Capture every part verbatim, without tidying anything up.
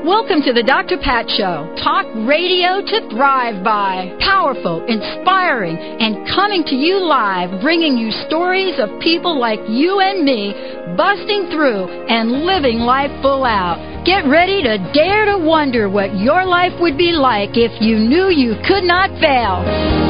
Welcome to the Doctor Pat Show. Talk radio to thrive by. Powerful, inspiring, and coming to you live, bringing you stories of people like you and me busting through and living life full out. Get ready to dare to wonder what your life would be like if you knew you could not fail.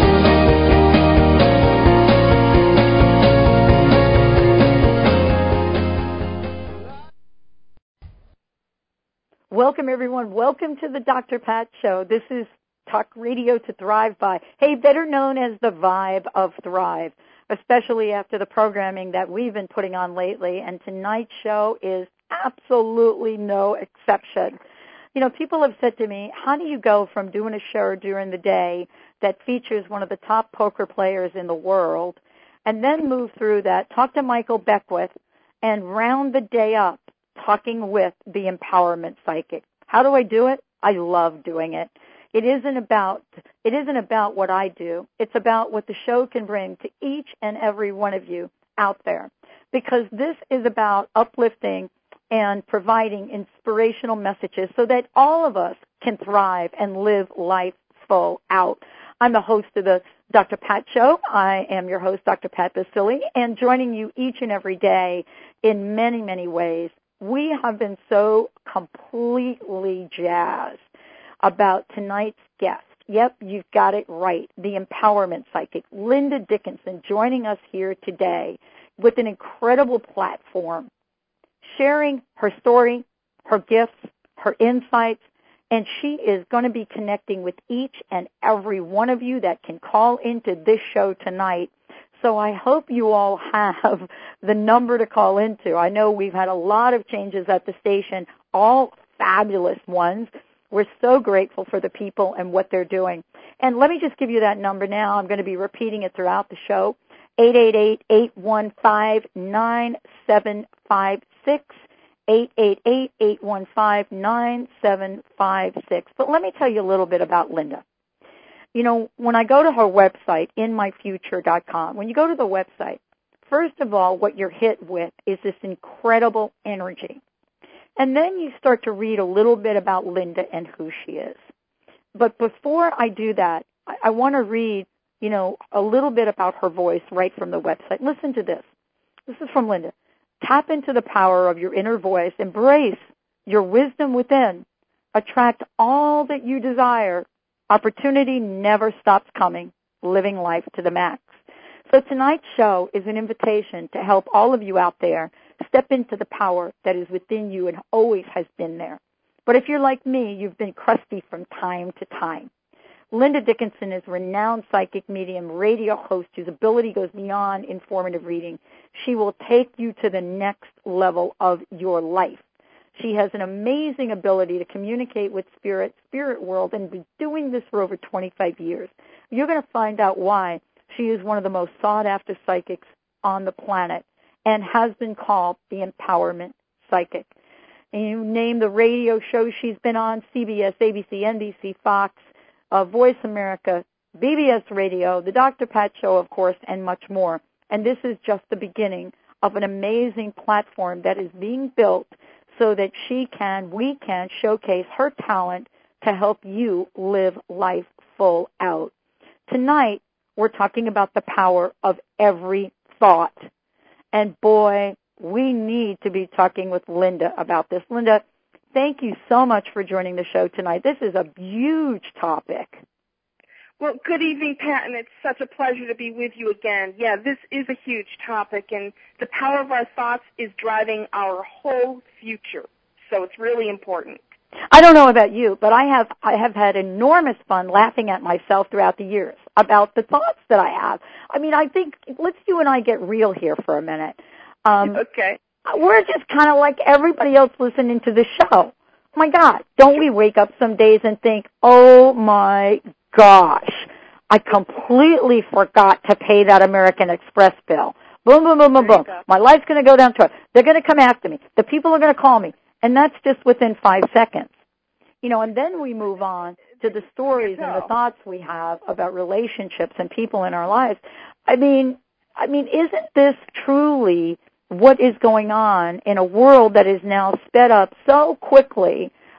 Welcome, everyone. Welcome to the Doctor Pat Show. This is Talk Radio to Thrive by. Hey, better known as the Vibe of Thrive, especially after the programming that we've been putting on lately. And tonight's show is absolutely no exception. You know, people have said to me, how do you go from doing a show during the day that features one of the top poker players in the world and then move through that, talk to Michael Beckwith, and round the day up talking with the empowerment psychic? How do I do it? I love doing it. It isn't about it isn't about what I do. It's about what the show can bring to each and every one of you out there. Because this is about uplifting and providing inspirational messages so that all of us can thrive and live life full out. I'm the host of the Doctor Pat Show. I am your host, Doctor Pat Baccili, and joining you each and every day in many, many ways. We have been so completely jazzed about tonight's guest. Yep, you've got it right. The empowerment psychic, Linda Dickinson, joining us here today with an incredible platform, sharing her story, her gifts, her insights, and she is going to be connecting with each and every one of you that can call into this show tonight. So I hope you all have the number to call into. I know we've had a lot of changes at the station, all fabulous ones. We're so grateful for the people and what they're doing. And let me just give you that number now. I'm going to be repeating it throughout the show, eight eight eight, eight one five, nine seven five six, eight eight eight, eight one five, nine seven five six. But let me tell you a little bit about Linda. You know, when I go to her website, in my future dot com, when you go to the website, first of all, what you're hit with is this incredible energy. And then you start to read a little bit about Linda and who she is. But before I do that, I, I want to read, you know, a little bit about her voice right from the website. Listen to this. This is from Linda. Tap into the power of your inner voice. Embrace your wisdom within. Attract all that you desire. Opportunity never stops coming, living life to the max. So tonight's show is an invitation to help all of you out there step into the power that is within you and always has been there. But if you're like me, you've been crusty from time to time. Linda Dickinson is a renowned psychic medium, radio host whose ability goes beyond informative reading. She will take you to the next level of your life. She has an amazing ability to communicate with spirit, spirit world, and been doing this for over twenty-five years. You're going to find out why she is one of the most sought-after psychics on the planet and has been called the empowerment psychic. And you name the radio shows she's been on, C B S, A B C, N B C, Fox, uh, Voice America, B B S Radio, the Doctor Pat Show, of course, and much more. And this is just the beginning of an amazing platform that is being built so that she can, we can showcase her talent to help you live life full out. Tonight, we're talking about the power of every thought. And boy, we need to be talking with Linda about this. Linda, thank you so much for joining the show tonight. This is a huge topic. Well, good evening, Pat, and it's such a pleasure to be with you again. Yeah, this is a huge topic, and the power of our thoughts is driving our whole future, so it's really important. I don't know about you, but I have I have had enormous fun laughing at myself throughout the years about the thoughts that I have. I mean, I think, let's you and I get real here for a minute. Um, okay. We're just kind of like everybody else listening to the show. Oh, my God, don't we wake up some days and think, oh, my gosh, I completely forgot to pay that American Express bill. Boom, boom, boom, boom, boom. My life's going to go down to it. They're going to come after me. The people are going to call me. And that's just within five seconds. You know, and then we move on to the stories and the thoughts we have about relationships and people in our lives. I mean, I mean, isn't this truly what is going on in a world that is now sped up so quickly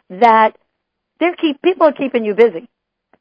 that they're keep people are keeping you busy.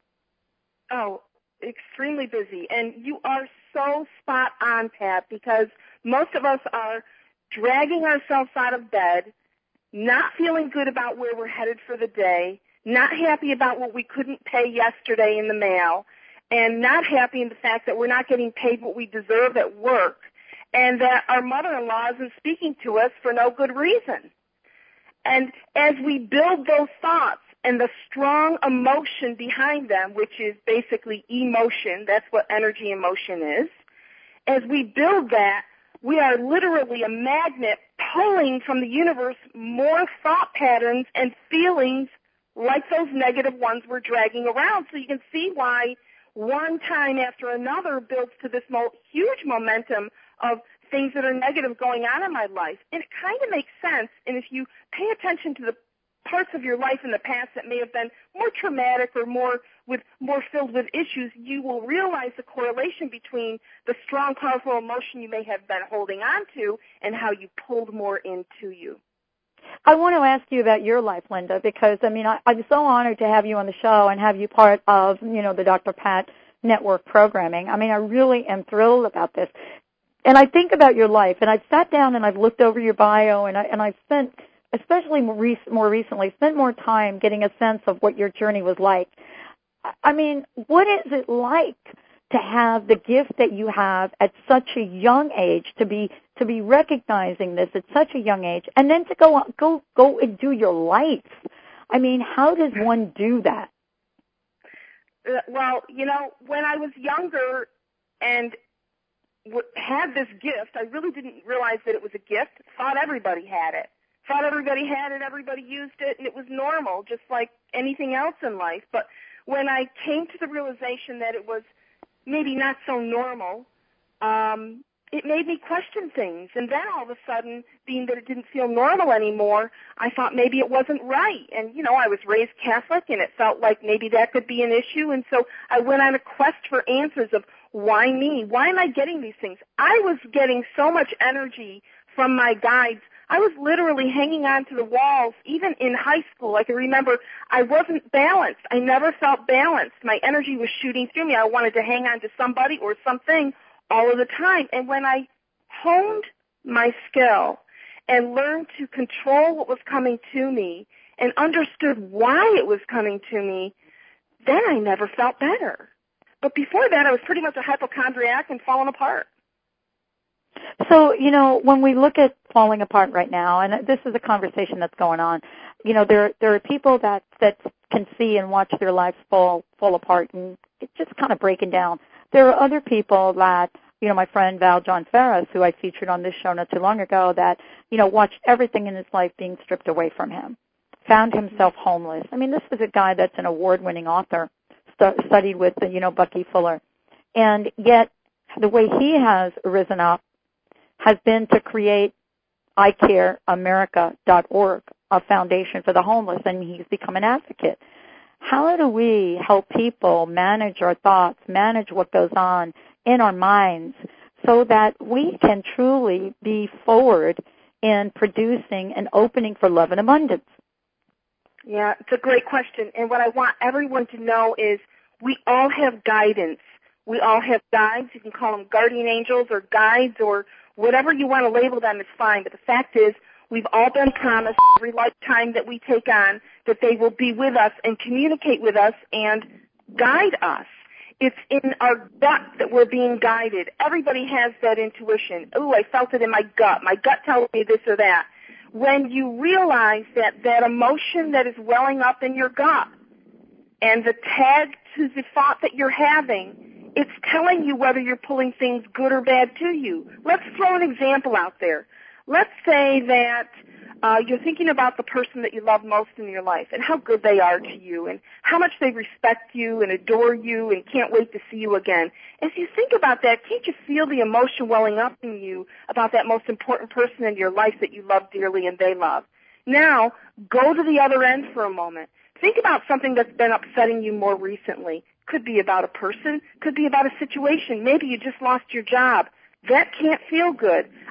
Oh, extremely busy. And you are so spot on, Pat, because most of us are dragging ourselves out of bed, not feeling good about where we're headed for the day, not happy about what we couldn't pay yesterday in the mail, and not happy in the fact that we're not getting paid what we deserve at work, and that our mother-in-law isn't speaking to us for no good reason. And as we build those thoughts and the strong emotion behind them, which is basically emotion, that's what energy emotion is, as we build that, we are literally a magnet pulling from the universe more thought patterns and feelings like those negative ones we're dragging around. So you can see why one time after another builds to this mo- huge momentum of things that are negative going on in my life. And it kind of makes sense. And if you pay attention to the parts of your life in the past that may have been more traumatic or more with more filled with issues, you will realize the correlation between the strong, powerful emotion you may have been holding on to and how you pulled more into you. I want to ask you about your life, Linda, because, I mean, I, I'm so honored to have you on the show and have you part of, you know, the Doctor Pat Network programming. I mean, I really am thrilled about this. And I think about your life, and I've sat down and I've looked over your bio, and, I, and I've spent, especially more, rec- more recently, spent more time getting a sense of what your journey was like. I mean, what is it like to have the gift that you have at such a young age, to be to be recognizing this at such a young age, and then to go go go and do your life? I mean, how does one do that? Uh, well, you know, when I was younger and w- had this gift, I really didn't realize that it was a gift. Thought everybody had it. Thought everybody had it, everybody used it, and it was normal, just like anything else in life. But when I came to the realization that it was maybe not so normal, um, it made me question things. And then all of a sudden, being that it didn't feel normal anymore, I thought maybe it wasn't right. And, you know, I was raised Catholic, and it felt like maybe that could be an issue. And so I went on a quest for answers of why me? Why am I getting these things? I was getting so much energy from my guides. I was literally hanging on to the walls, even in high school. I can remember I wasn't balanced. I never felt balanced. My energy was shooting through me. I wanted to hang on to somebody or something all of the time. And when I honed my skill and learned to control what was coming to me and understood why it was coming to me, then I never felt better. But before that, I was pretty much a hypochondriac and falling apart. So, you know, when we look at falling apart right now, and this is a conversation that's going on, you know, there there are people that, that can see and watch their lives fall fall apart and it's just kind of breaking down. There are other people that, you know, my friend Val John Ferris, who I featured on this show not too long ago, that, you know, watched everything in his life being stripped away from him, found himself homeless. I mean, this is a guy that's an award-winning author, st- studied with, you know, Bucky Fuller. And yet the way he has risen up has been to create I care America dot org, a foundation for the homeless, and he's become an advocate. How do we help people manage our thoughts, manage what goes on in our minds, so that we can truly be forward in producing an opening for love and abundance? Yeah, it's a great question. And what I want everyone to know is we all have guidance. We all have guides. You can call them guardian angels or guides or whatever you want to label them is fine. But the fact is, we've all been promised every lifetime that we take on that they will be with us and communicate with us and guide us. It's in our gut that we're being guided. Everybody has that intuition. Ooh, I felt it in my gut. My gut tells me this or that. When you realize that that emotion that is welling up in your gut and the tag to the thought that you're having, it's telling you whether you're pulling things good or bad to you. Let's throw an example out there. Let's say that uh, you're thinking about the person that you love most in your life and how good they are to you and how much they respect you and adore you and can't wait to see you again. As you think about that, can't you feel the emotion welling up in you about that most important person in your life that you love dearly and they love? Now, go to the other end for a moment. Think about something that's been upsetting you more recently. Could be about a person, could be about a situation. Maybe you just lost your job. That can't feel good.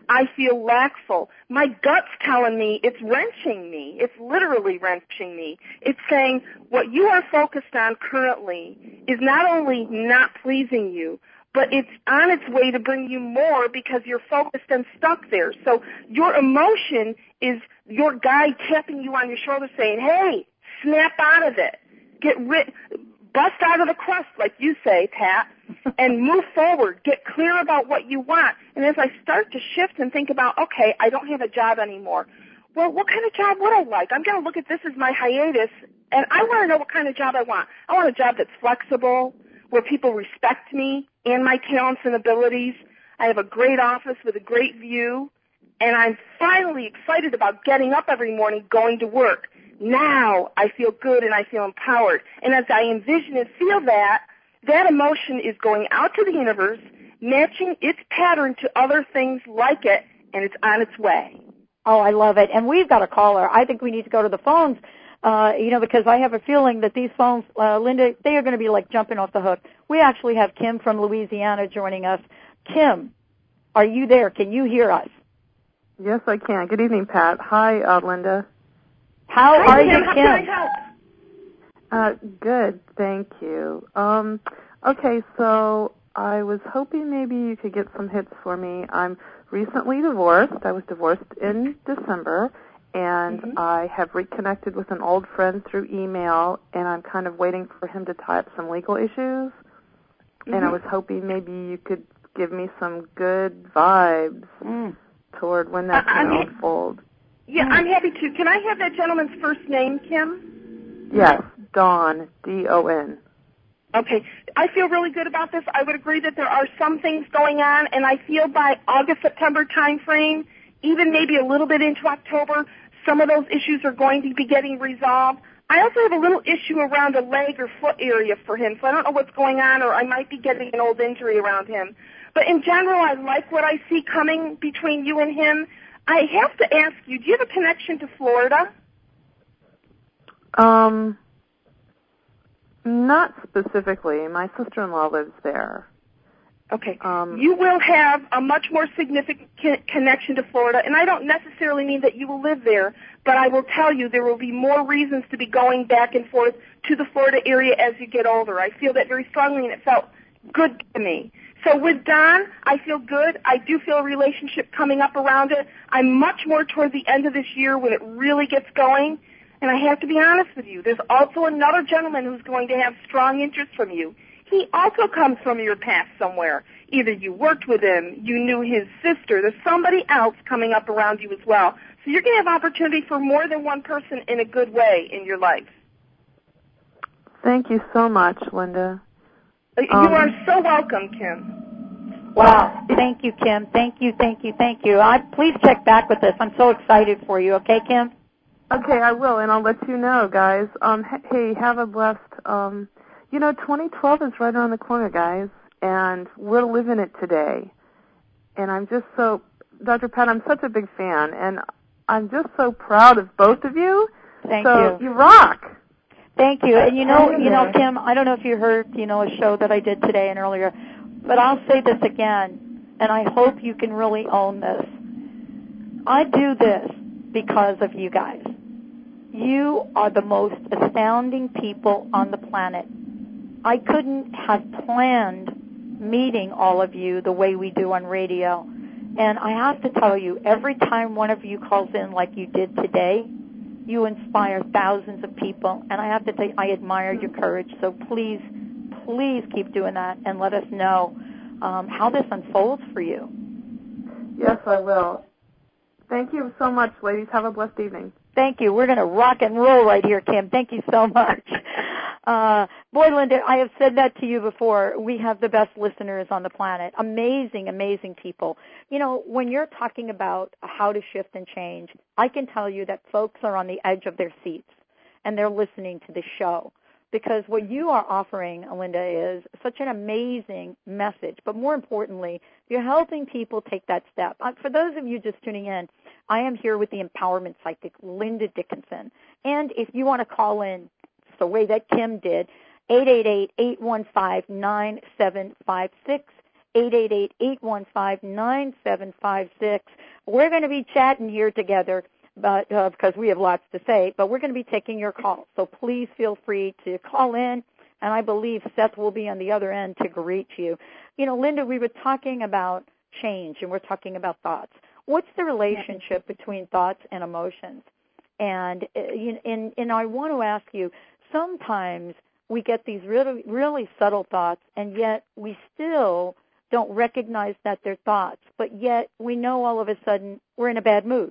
I feel lackful. My gut's telling me it's wrenching me. It's literally wrenching me. It's saying what you are focused on currently is not only not pleasing you, but it's on its way to bring you more because you're focused and stuck there. So your emotion is your guide tapping you on your shoulder saying, hey, snap out of it. Get rid, bust out of the crust, like you say, Pat, and move forward. Get clear about what you want. And as I start to shift and think about, okay, I don't have a job anymore. Well, what kind of job would I like? I'm going to look at this as my hiatus, and I want to know what kind of job I want. I want a job that's flexible, where people respect me and my talents and abilities. I have a great office with a great view, and I'm finally excited about getting up every morning, going to work. Now I feel good and I feel empowered. And as I envision and feel that, that emotion is going out to the universe, matching its pattern to other things like it, and it's on its way. Oh, I love it. And we've got a caller. I think we need to go to the phones, uh, you know, because I have a feeling that these phones, uh, Linda, they are going to be like jumping off the hook. We actually have Kim from Louisiana joining us. Kim, are you there? Can you hear us? Yes, I can. Good evening, Pat. Hi, uh, Linda. How Hi, are you, Kim? How can I Kim? help? Uh, good, thank you. Um, okay, so I was hoping maybe you could get some hits for me. I'm recently divorced. I was divorced in December, and Mm-hmm. I have reconnected with an old friend through email, and I'm kind of waiting for him to tie up some legal issues. Mm-hmm. And I was hoping maybe you could give me some good vibes mm. toward when that's uh, going to unfold. Yeah, mm. I'm happy to. Can I have that gentleman's first name, Kim? Yes, Don, D O N. Okay. I feel really good about this. I would agree that there are some things going on, and I feel by August, September time frame, even maybe a little bit into October, some of those issues are going to be getting resolved. I also have a little issue around a leg or foot area for him, so I don't know what's going on, or I might be getting an old injury around him. But in general, I like what I see coming between you and him. I have to ask you, do you have a connection to Florida? Um, not specifically. My sister-in-law lives there. Okay. Um, you will have a much more significant connection to Florida, and I don't necessarily mean that you will live there, but I will tell you there will be more reasons to be going back and forth to the Florida area as you get older. I feel that very strongly, and it felt good to me. So with Don, I feel good. I do feel a relationship coming up around it. I'm much more toward the end of this year when it really gets going. And I have to be honest with you, there's also another gentleman who's going to have strong interest from you. He also comes from your past somewhere. Either you worked with him, you knew his sister. There's somebody else coming up around you as well. So you're going to have opportunity for more than one person in a good way in your life. Thank you so much, Linda. You um, are so welcome, Kim. Wow. Thank you, Kim. Thank you, thank you, thank you. I, please check back with us. I'm so excited for you. Okay, Kim? Okay, I will, and I'll let you know, guys. Um, hey, have a blessed, um, you know, twenty twelve is right around the corner, guys, and we're living it today. And I'm just so, Doctor Pat, I'm such a big fan, and I'm just so proud of both of you. Thank so you. You rock. Thank you. And you know, you know, Kim, I don't know if you heard, you know, a show that I did today and earlier, but I'll say this again, and I hope you can really own this. I do this because of you guys. You are the most astounding people on the planet. I couldn't have planned meeting all of you the way we do on radio. And I have to tell you, every time one of you calls in like you did today, you inspire thousands of people. And I have to say, I admire your courage. So please, please keep doing that and let us know um, how this unfolds for you. Yes, I will. Thank you so much, ladies. Have a blessed evening. Thank you. We're going to rock and roll right here, Kim. Thank you so much. Uh, boy, Linda, I have said that to you before. We have the best listeners on the planet. Amazing, amazing people. You know, when you're talking about how to shift and change, I can tell you that folks are on the edge of their seats, and they're listening to the show. Because what you are offering, Linda, is such an amazing message. But more importantly, you're helping people take that step. Uh, for those of you just tuning in, I am here with the empowerment psychic, Linda Dickinson. And if you want to call in the way that Kim did, eight eight eight, eight one five, nine seven five six, eight eight eight, eight one five, nine seven five six. We're going to be chatting here together, but uh, because we have lots to say, but we're going to be taking your calls. So please feel free to call in, and I believe Seth will be on the other end to greet you. You know, Linda, we were talking about change, and we're talking about thoughts. What's the relationship between thoughts and emotions? And, and, and I want to ask you, sometimes we get these really, really subtle thoughts, and yet we still don't recognize that they're thoughts, but yet we know all of a sudden we're in a bad mood.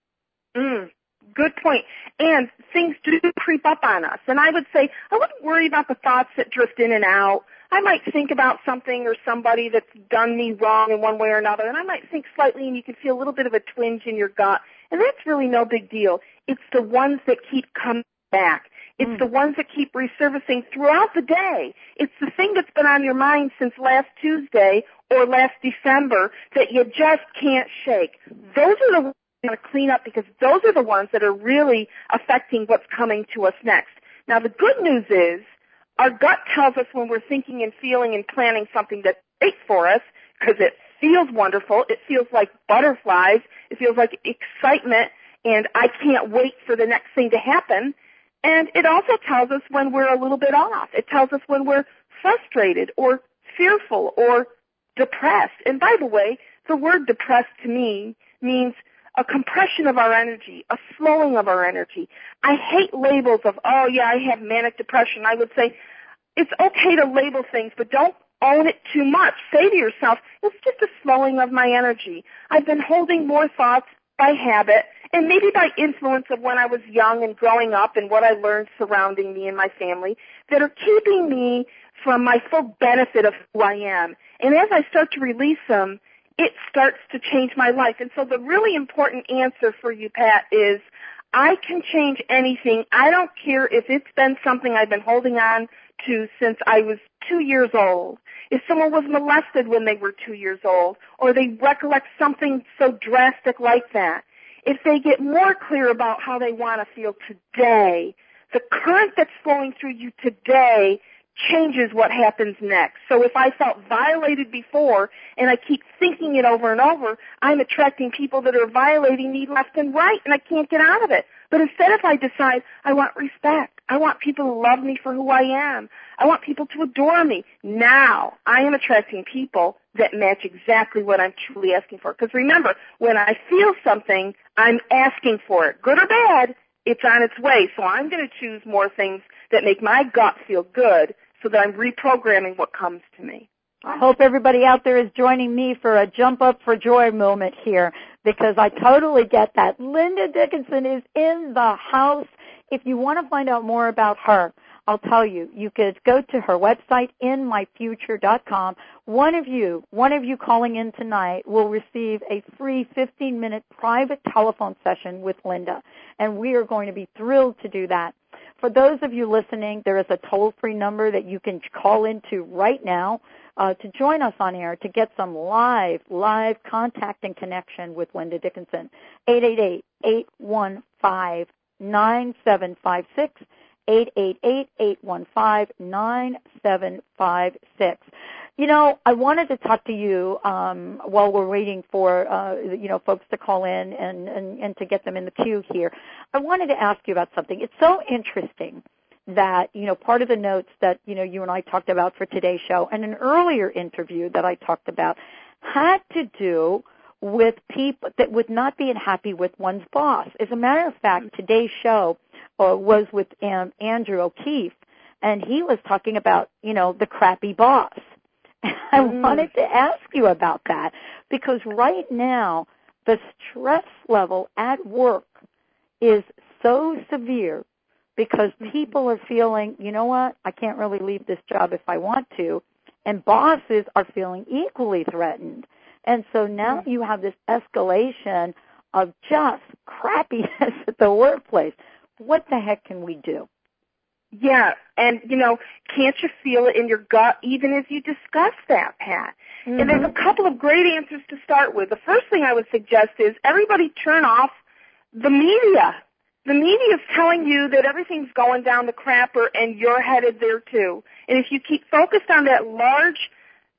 Mm, good point. And things do creep up on us. And I would say I wouldn't worry about the thoughts that drift in and out. I might think about something or somebody that's done me wrong in one way or another, and I might think slightly, and you can feel a little bit of a twinge in your gut, and that's really no big deal. It's the ones that keep coming back. It's mm. the ones that keep resurfacing throughout the day. It's the thing that's been on your mind since last Tuesday or last December that you just can't shake. Those are the ones you want to clean up, because those are the ones that are really affecting what's coming to us next. Now, the good news is our gut tells us when we're thinking and feeling and planning something that's great for us, because it feels wonderful. It feels like butterflies. It feels like excitement, and I can't wait for the next thing to happen. And it also tells us when we're a little bit off. It tells us when we're frustrated or fearful or depressed. And by the way, the word depressed to me means a compression of our energy, a slowing of our energy. I hate labels of, oh, yeah, I have manic depression. I would say it's okay to label things, but don't own it too much. Say to yourself, it's just a slowing of my energy. I've been holding more thoughts by habit and maybe by influence of when I was young and growing up and what I learned surrounding me and my family that are keeping me from my full benefit of who I am. And as I start to release them, it starts to change my life. And so the really important answer for you, Pat, is I can change anything. I don't care if it's been something I've been holding on to since I was two years old. If someone was molested when they were two years old, or they recollect something so drastic like that, if they get more clear about how they want to feel today, the current that's flowing through you today changes what happens next. So if I felt violated before and I keep thinking it over and over, I'm attracting people that are violating me left and right, and I can't get out of it. But instead, if I decide I want respect, I want people to love me for who I am, I want people to adore me, now I am attracting people that match exactly what I'm truly asking for. Because remember, when I feel something, I'm asking for it. Good or bad, it's on its way. So I'm going to choose more things that make my gut feel good so that I'm reprogramming what comes to me. I hope everybody out there is joining me for a jump up for joy moment here, because I totally get that. Linda Dickinson is in the house. If you want to find out more about her, I'll tell you, you could go to her website, in my future dot com. One of you, one of you calling in tonight will receive a free fifteen minute private telephone session with Linda, and we are going to be thrilled to do that. For those of you listening, there is a toll-free number that you can call into right now uh, to join us on air to get some live, live contact and connection with Linda Dickinson. eight eight eight, eight one five, nine seven five six, eight eight eight, eight one five, nine seven five six. You know, I wanted to talk to you um, while we're waiting for, uh, you know, folks to call in and, and, and to get them in the queue here. I wanted to ask you about something. It's so interesting that, you know, part of the notes that, you know, you and I talked about for today's show and an earlier interview that I talked about had to do with people that with not being happy with one's boss. As a matter of fact, today's show uh, was with um, Andrew O'Keefe, and he was talking about, you know, the crappy boss. I mm. wanted to ask you about that, because right now the stress level at work is so severe because people are feeling, you know what, I can't really leave this job if I want to, and bosses are feeling equally threatened. And so now you have this escalation of just crappiness at the workplace. What the heck can we do? Yeah, and, you know, can't you feel it in your gut even as you discuss that, Pat? Mm-hmm. And there's a couple of great answers to start with. The first thing I would suggest is everybody turn off the media. The media is telling you that everything's going down the crapper and you're headed there too. And if you keep focused on that large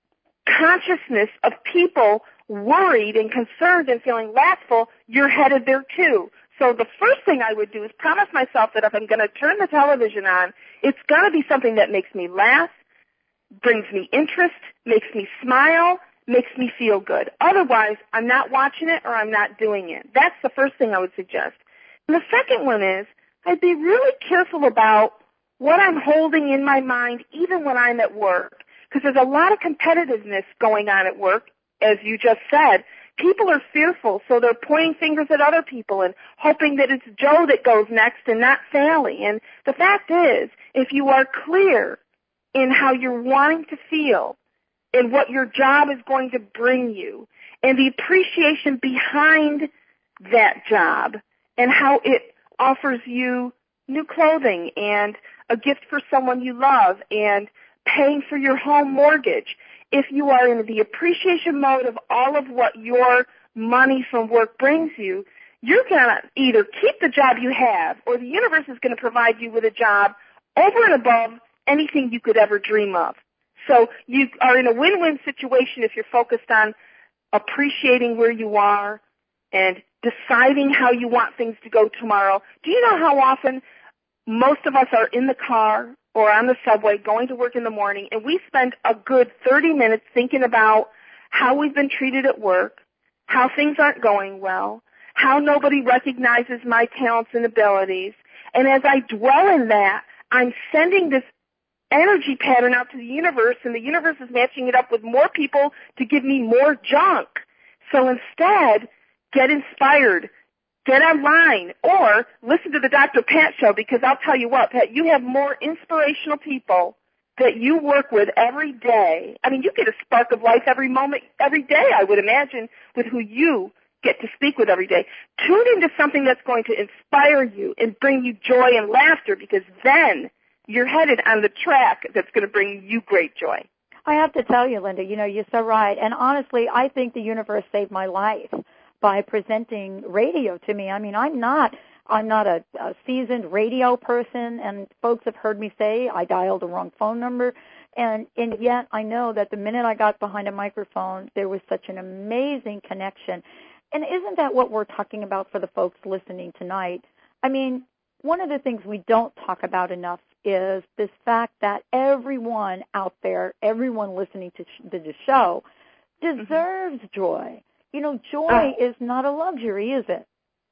consciousness of people worried and concerned and feeling wrathful, you're headed there too. So the first thing I would do is promise myself that if I'm going to turn the television on, it's going to be something that makes me laugh, brings me interest, makes me smile, makes me feel good. Otherwise, I'm not watching it or I'm not doing it. That's the first thing I would suggest. And the second one is I'd be really careful about what I'm holding in my mind even when I'm at work, because there's a lot of competitiveness going on at work, as you just said. People are fearful, so they're pointing fingers at other people and hoping that it's Joe that goes next and not Sally. And the fact is, if you are clear in how you're wanting to feel and what your job is going to bring you and the appreciation behind that job and how it offers you new clothing and a gift for someone you love and paying for your home mortgage, if you are in the appreciation mode of all of what your money from work brings you, you're going to either keep the job you have or the universe is going to provide you with a job over and above anything you could ever dream of. So you are in a win-win situation if you're focused on appreciating where you are and deciding how you want things to go tomorrow. Do you know how often most of us are in the car or on the subway going to work in the morning, and we spend a good thirty minutes thinking about how we've been treated at work, how things aren't going well, how nobody recognizes my talents and abilities. And as I dwell in that, I'm sending this energy pattern out to the universe, and the universe is matching it up with more people to give me more junk. So instead, get inspired. Get online or listen to the Doctor Pat Show, because I'll tell you what, Pat, you have more inspirational people that you work with every day. I mean, you get a spark of life every moment, every day, I would imagine, with who you get to speak with every day. Tune into something that's going to inspire you and bring you joy and laughter, because then you're headed on the track that's going to bring you great joy. I have to tell you, Linda, you know, you're so right. And honestly, I think the universe saved my life by presenting radio to me. I mean, I'm not I'm not a, a seasoned radio person, and folks have heard me say I dialed the wrong phone number, and, and yet I know that the minute I got behind a microphone, there was such an amazing connection. And isn't that what we're talking about for the folks listening tonight? I mean, one of the things we don't talk about enough is this fact that everyone out there, everyone listening to the show, deserves mm-hmm. joy. You know, joy uh, is not a luxury, is it?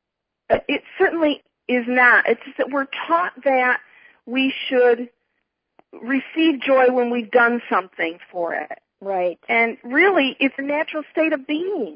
It certainly is not. It's just that we're taught that we should receive joy when we've done something for it. Right. And really, it's a natural state of being.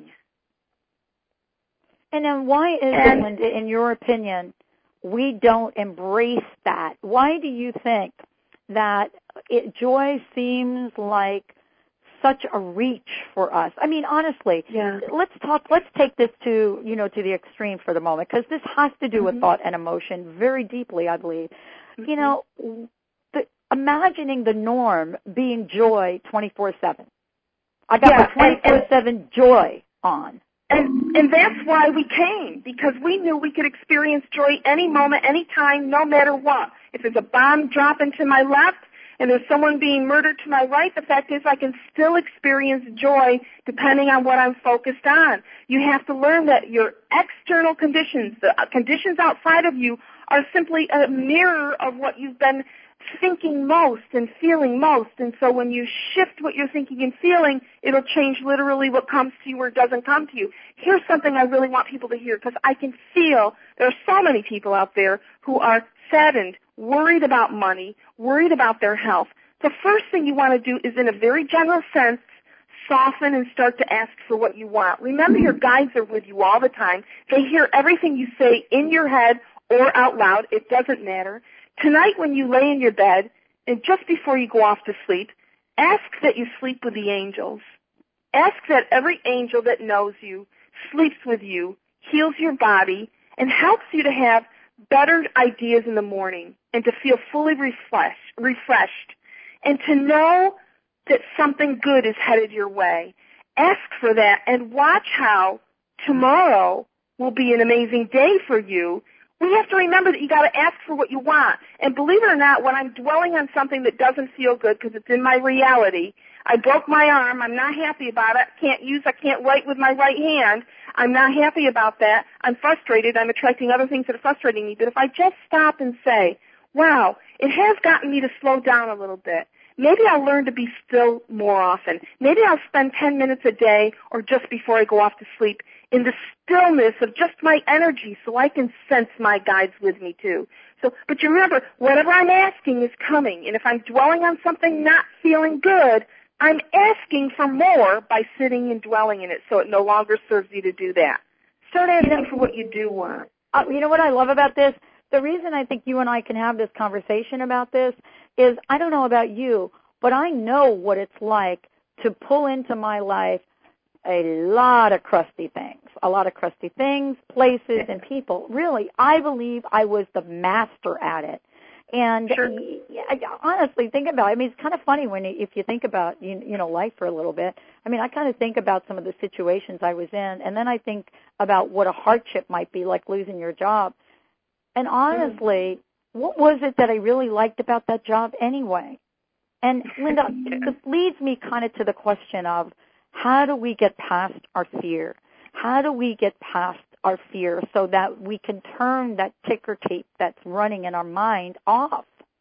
And then why is and, it, Linda, in your opinion, we don't embrace that? Why do you think that it, joy seems like such a reach for us? I mean, honestly, yeah. let's talk, let's take this to, you know, to the extreme for the moment, because this has to do mm-hmm. with thought and emotion very deeply, I believe. Mm-hmm. You know, the, imagining the norm being joy twenty-four seven. I got yeah, my twenty-four seven joy on. And, and that's why we came, because we knew we could experience joy any moment, any time, no matter what. If there's a bomb dropping to my left, and there's someone being murdered to my right, the fact is I can still experience joy depending on what I'm focused on. You have to learn that your external conditions, the conditions outside of you, are simply a mirror of what you've been thinking most and feeling most. And so when you shift what you're thinking and feeling, it'll change literally what comes to you or doesn't come to you. Here's something I really want people to hear, because I can feel there are so many people out there who are saddened, worried about money, worried about their health. The first thing you want to do is, in a very general sense, soften and start to ask for what you want. Remember, your guides are with you all the time. They hear everything you say in your head or out loud. It doesn't matter. Tonight, when you lay in your bed, and just before you go off to sleep, ask that you sleep with the angels. Ask that every angel that knows you sleeps with you, heals your body, and helps you to have better ideas in the morning and to feel fully refreshed, refreshed, and to know that something good is headed your way. Ask for that and watch how tomorrow will be an amazing day for you. We have to remember that you got to ask for what you want. And believe it or not, when I'm dwelling on something that doesn't feel good because it's in my reality, I broke my arm. I'm not happy about it. Can't use, I can't write with my right hand. I'm not happy about that. I'm frustrated. I'm attracting other things that are frustrating me. But if I just stop and say, wow, it has gotten me to slow down a little bit. Maybe I'll learn to be still more often. Maybe I'll spend ten minutes a day or just before I go off to sleep in the stillness of just my energy so I can sense my guides with me too. So, but you remember, whatever I'm asking is coming. And if I'm dwelling on something not feeling good, I'm asking for more by sitting and dwelling in it so it no longer serves you to do that. Start asking you know, for what you do want. Uh, you know what I love about this? The reason I think you and I can have this conversation about this is, I don't know about you, but I know what it's like to pull into my life a lot of crusty things, a lot of crusty things, places, and people. Really, I believe I was the master at it. And sure. I, honestly, think about it. I mean, it's kind of funny when if you think about, you, you know, life for a little bit. I mean, I kind of think about some of the situations I was in, and then I think about what a hardship might be, like losing your job. And honestly, what was it that I really liked about that job anyway? And, Linda, this leads me kind of to the question of, how do we get past our fear? How do we get past our fear so that we can turn that ticker tape that's running in our mind off?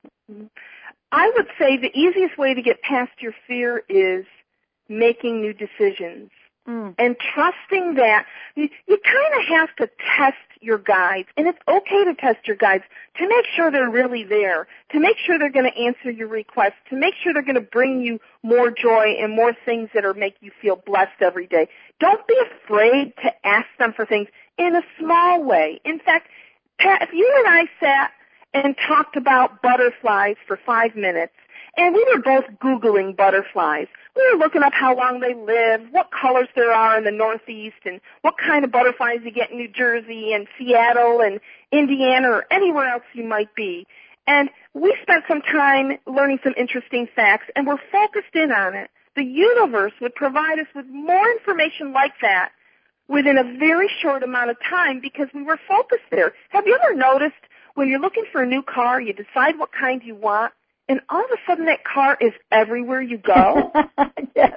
I would say the easiest way to get past your fear is making new decisions. Mm. And trusting that you, you kind of have to test your guides, and it's okay to test your guides to make sure they're really there, to make sure they're going to answer your requests, to make sure they're going to bring you more joy and more things that are make you feel blessed every day. Don't be afraid to ask them for things in a small way. In fact, Pat, if you and I sat and talked about butterflies for five minutes, and we were both Googling butterflies. We were looking up how long they live, what colors there are in the Northeast, and what kind of butterflies you get in New Jersey and Seattle and Indiana or anywhere else you might be. And we spent some time learning some interesting facts, and we're focused in on it. The universe would provide us with more information like that within a very short amount of time because we were focused there. Have you ever noticed when you're looking for a new car, you decide what kind you want, and all of a sudden that car is everywhere you go? Yes,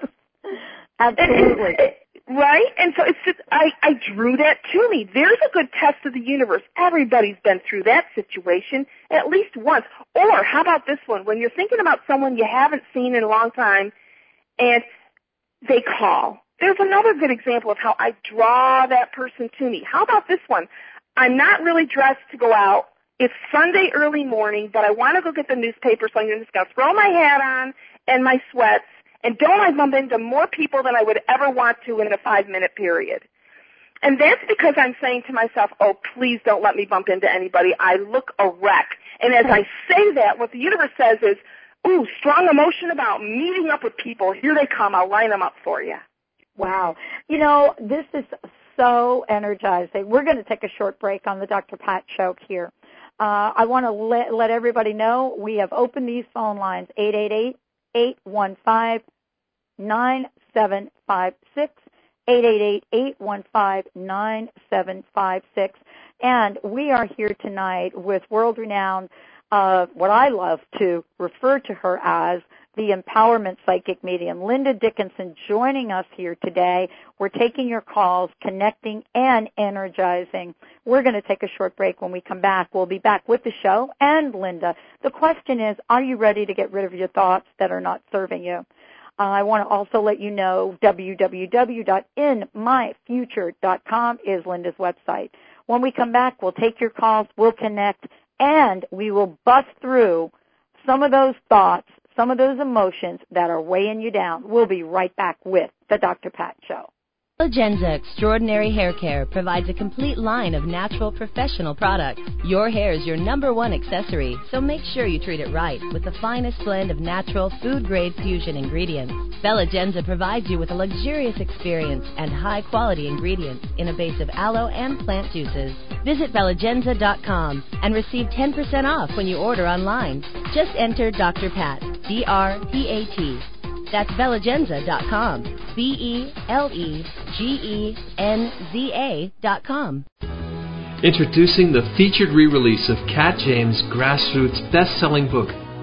absolutely. And, and, right? And so it's just, I, I drew that to me. There's a good test of the universe. Everybody's been through that situation at least once. Or how about this one? When you're thinking about someone you haven't seen in a long time and they call. There's another good example of how I draw that person to me. How about this one? I'm not really dressed to go out. It's Sunday early morning, but I want to go get the newspaper, so I'm just going to throw my hat on and my sweats, and don't I bump into more people than I would ever want to in a five-minute period? And that's because I'm saying to myself, oh, please don't let me bump into anybody. I look a wreck. And as I say that, what the universe says is, ooh, strong emotion about meeting up with people. Here they come. I'll line them up for you. Wow. You know, this is so energizing. We're going to take a short break on the Doctor Pat Show here. Uh, I want to let, let everybody know we have opened these phone lines, eight eight eight, eight one five, nine seven five six, eight eight eight, eight one five, nine seven five six. And we are here tonight with world-renowned, uh, what I love to refer to her as, the empowerment psychic medium, Linda Dickinson, joining us here today. We're taking your calls, connecting, and energizing. We're going to take a short break. When we come back, we'll be back with the show and Linda. The question is, are you ready to get rid of your thoughts that are not serving you? Uh, I want to also let you know w w w dot in my future dot com is Linda's website. When we come back, we'll take your calls, we'll connect, and we will bust through some of those thoughts, some of those emotions that are weighing you down. We'll be right back with the Doctor Pat Show. Bella Extraordinary Hair Care provides a complete line of natural professional products. Your hair is your number one accessory, so make sure you treat it right with the finest blend of natural food-grade fusion ingredients. Bella provides you with a luxurious experience and high-quality ingredients in a base of aloe and plant juices. Visit Bella Genza dot com and receive ten percent off when you order online. Just enter Doctor Pat, D R P A T. That's Bella Genza dot com, B E L E G E N Z A dot com. Introducing the featured re-release of Kat James' grassroots best-selling book,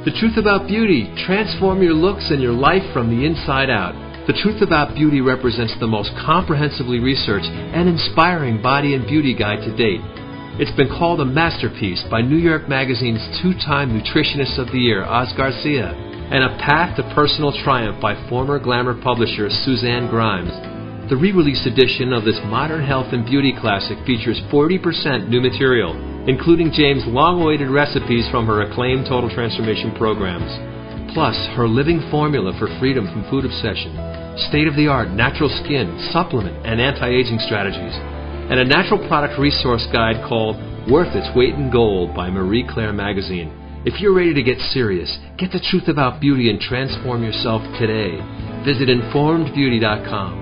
The Truth About Beauty. Transform your looks and your life from the inside out. The Truth About Beauty represents the most comprehensively researched and inspiring body and beauty guide to date. It's been called a masterpiece by New York Magazine's two-time Nutritionist of the Year, Oz Garcia, and a path to personal triumph by former glamour publisher Suzanne Grimes. The re-release edition of this modern health and beauty classic features forty percent new material, including James' long-awaited recipes from her acclaimed Total Transformation programs. Plus, her living formula for freedom from food obsession, state-of-the-art natural skin, supplement, and anti-aging strategies, and a natural product resource guide called Worth Its Weight in Gold by Marie Claire Magazine. If you're ready to get serious, get the truth about beauty and transform yourself today. Visit informed beauty dot com.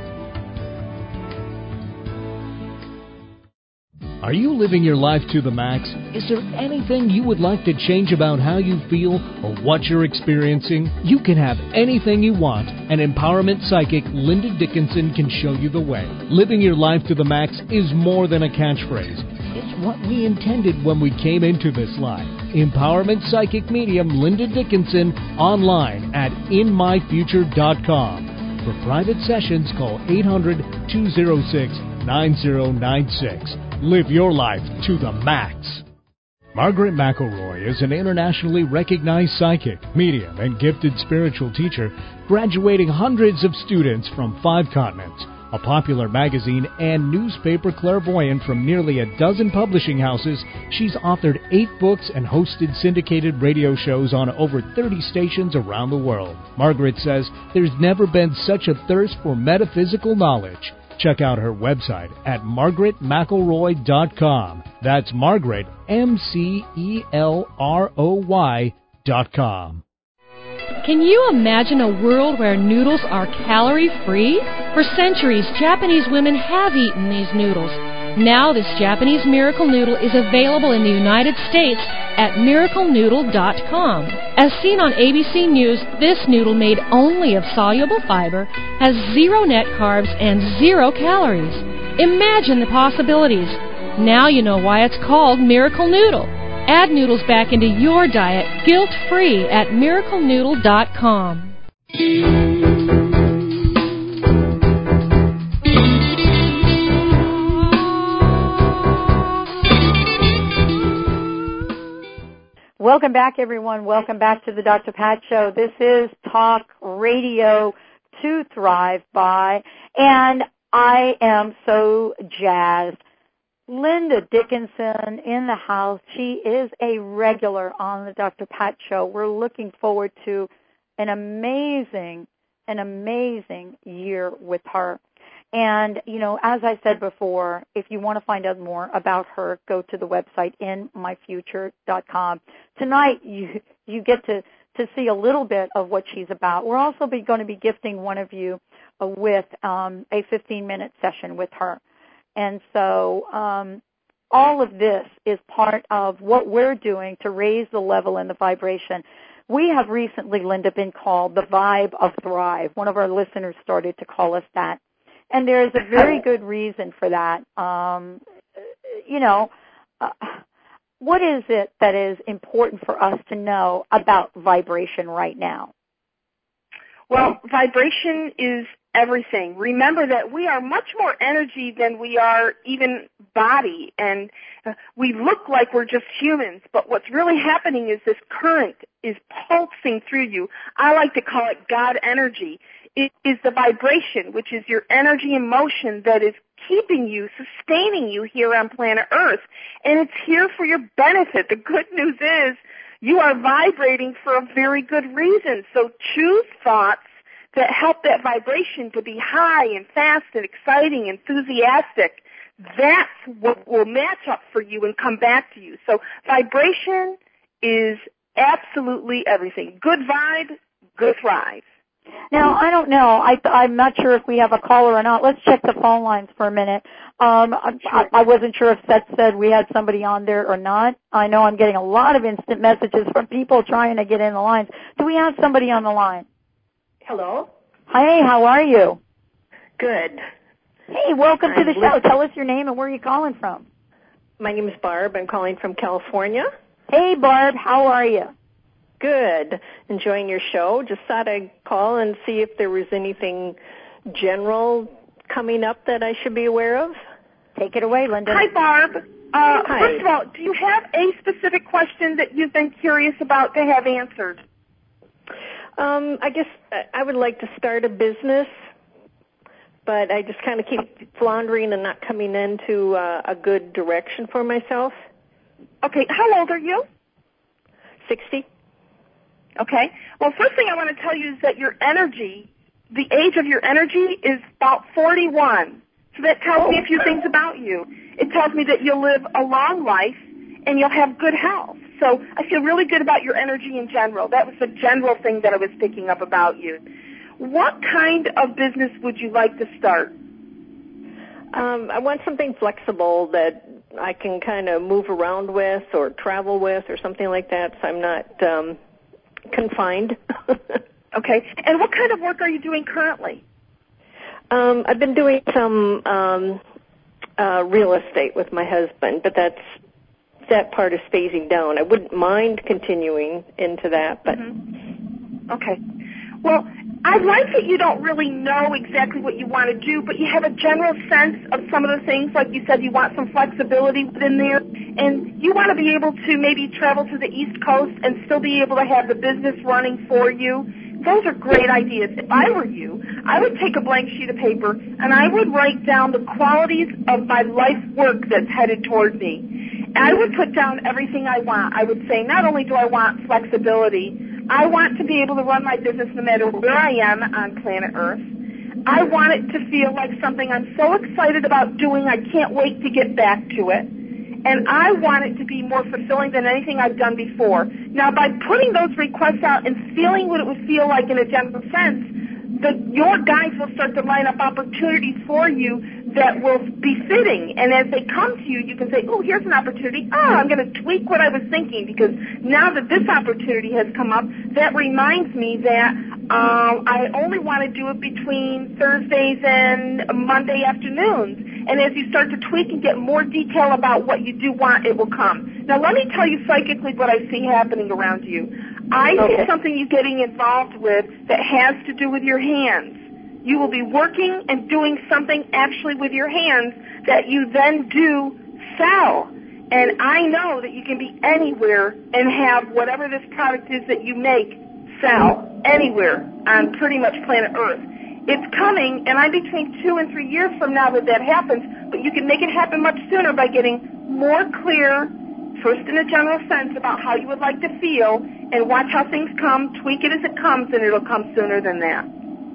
Are you living your life to the max? Is there anything you would like to change about how you feel or what you're experiencing? You can have anything you want, and empowerment psychic Linda Dickinson can show you the way. Living your life to the max is more than a catchphrase. It's what we intended when we came into this life. Empowerment psychic medium Linda Dickinson online at in my future dot com. For private sessions, call eight hundred, two oh six, nine oh nine six. Live your life to the max. Margaret McElroy is an internationally recognized psychic, medium, and gifted spiritual teacher, graduating hundreds of students from five continents. A popular magazine and newspaper clairvoyant from nearly a dozen publishing houses, she's authored eight books and hosted syndicated radio shows on over thirty stations around the world. Margaret says there's never been such a thirst for metaphysical knowledge. Check out her website at margaret mcelroy dot com. That's Margaret, M C E L R O Y dot com. Can you imagine a world where noodles are calorie-free? For centuries, Japanese women have eaten these noodles. Now this Japanese miracle noodle is available in the United States at miracle noodle dot com. As seen on A B C News, this noodle made only of soluble fiber has zero net carbs and zero calories. Imagine the possibilities. Now you know why it's called Miracle Noodle. Add noodles back into your diet guilt-free at miracle noodle dot com. Welcome back, everyone. Welcome back to the Doctor Pat Show. This is Talk Radio to Thrive By, and I am so jazzed. Linda Dickinson in the house. She is a regular on the Doctor Pat Show. We're looking forward to an amazing, an amazing year with her. And, you know, as I said before, if you want to find out more about her, go to the website in my future dot com. Tonight, you you get to, to see a little bit of what she's about. We're also be, going to be gifting one of you uh, with um, a fifteen-minute session with her. And so um, all of this is part of what we're doing to raise the level and the vibration. We have recently, Linda, been called the Vibe of Thrive. One of our listeners started to call us that. And there is a very good reason for that. Um, you know, uh, what is it that is important for us to know about vibration right now? Well, vibration is everything. Remember that we are much more energy than we are even body, and uh, we look like we're just humans, but what's really happening is this current is pulsing through you. I like to call it God energy. It is the vibration, which is your energy and motion that is keeping you, sustaining you here on planet Earth, and it's here for your benefit. The good news is you are vibrating for a very good reason, so choose thoughts that help that vibration to be high and fast and exciting, enthusiastic. That's what will match up for you and come back to you. So vibration is absolutely everything. Good vibe, good thrive. Now, I don't know. I, I'm not sure if we have a caller or not. Let's check the phone lines for a minute. Um, I, I, I wasn't sure if Seth said we had somebody on there or not. I know I'm getting a lot of instant messages from people trying to get in the lines. Do we have somebody on the line? Hello. Hey, how are you? Good. Hey, welcome I'm to the show. listening. Tell us your name and where you're calling from. My name is Barb. I'm calling from California. Hey, Barb, how are you? Good. Enjoying your show. Just thought I'd call and see if there was anything general coming up that I should be aware of. Take it away, Linda. Hi, Barb. Uh, Hi. First of all, do you have a specific question that you've been curious about to have answered? Um, I guess I would like to start a business, but I just kind of keep floundering and not coming into uh, a good direction for myself. Okay. How old are you? sixty. Okay. Well, first thing I want to tell you is that your energy, the age of your energy is about forty-one. So that tells me a few things about you. It tells me that you'll live a long life and you'll have good health. So I feel really good about your energy in general. That was the general thing that I was picking up about you. What kind of business would you like to start? Um, I want something flexible that I can kind of move around with or travel with or something like that, so I'm not um, confined. Okay. And what kind of work are you doing currently? Um, I've been doing some um, uh, real estate with my husband, but that's that part is phasing down. I wouldn't mind continuing into that, but mm-hmm. Okay. Well, I like that you don't really know exactly what you want to do, but you have a general sense of some of the things. Like you said, you want some flexibility within there, and you want to be able to maybe travel to the East Coast and still be able to have the business running for you. Those are great ideas. If I were you, I would take a blank sheet of paper and I would write down the qualities of my life work that's headed toward me. I would put down everything I want. I would say, not only do I want flexibility, I want to be able to run my business no matter where I am on planet Earth. I want it to feel like something I'm so excited about doing, I can't wait to get back to it. And I want it to be more fulfilling than anything I've done before. Now, by putting those requests out and feeling what it would feel like in a general sense, the, your guides will start to line up opportunities for you that will be fitting. And as they come to you, you can say, oh, here's an opportunity. Oh, I'm going to tweak what I was thinking, because now that this opportunity has come up, that reminds me that um, I only want to do it between Thursdays and Monday afternoons. And as you start to tweak and get more detail about what you do want, it will come. Now, let me tell you psychically what I see happening around you. I Okay. see something you getting involved with that has to do with your hands. You will be working and doing something actually with your hands that you then do sell. And I know that you can be anywhere and have whatever this product is that you make sell anywhere on pretty much planet Earth. It's coming, and I'm between two and three years from now that that happens, but you can make it happen much sooner by getting more clear, first in a general sense, about how you would like to feel, and watch how things come, tweak it as it comes, and it'll come sooner than that.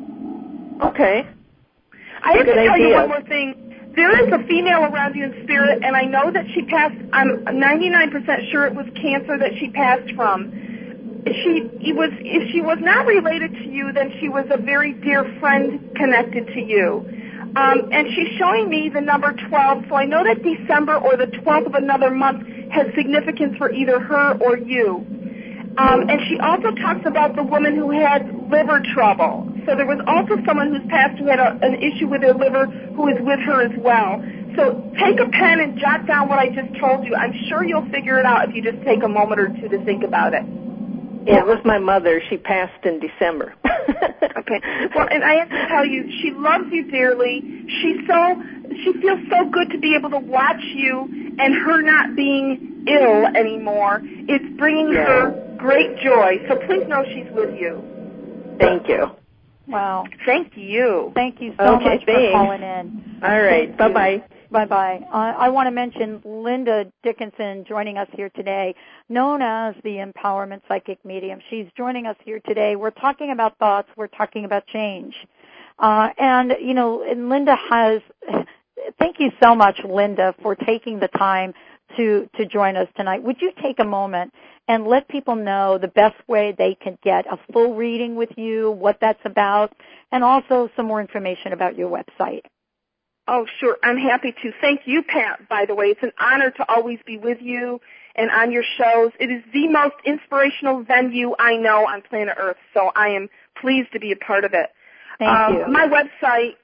okay. I have Good to tell idea. you one more thing. There is a female around you in spirit, and I know that she passed, I'm ninety-nine percent sure it was cancer that she passed from. She it was if she was not related to you, then she was a very dear friend connected to you. Um, and she's showing me the number twelve, so I know that December or the twelfth of another month has significance for either her or you. Um, and she also talks about the woman who had liver trouble. So there was also someone who's passed who had a, an issue with her liver who is with her as well. So take a pen and jot down what I just told you. I'm sure you'll figure it out if you just take a moment or two to think about it. Yeah, it was my mother. She passed in December. Okay. Well, and I have to tell you, she loves you dearly. She's so, she feels so good to be able to watch you, and her not being ill anymore. It's bringing Yeah. her great joy. So please know she's with you. Thank you. Wow. Thank you. Thank you so Okay, much for thanks. calling in. All right. Thank you. Bye-bye. Bye-bye. Uh, I want to mention Linda Dickinson joining us here today, known as the Empowerment Psychic Medium. She's joining us here today. We're talking about thoughts. We're talking about change. Uh, and, you know, and Linda has, thank you so much, Linda, for taking the time to, to join us tonight. Would you take a moment and let people know the best way they can get a full reading with you, what that's about, and also some more information about your website? Oh, sure. I'm happy to. Thank you, Pat, by the way. It's an honor to always be with you and on your shows. It is the most inspirational venue I know on planet Earth, so I am pleased to be a part of it. Thank um, you. My website is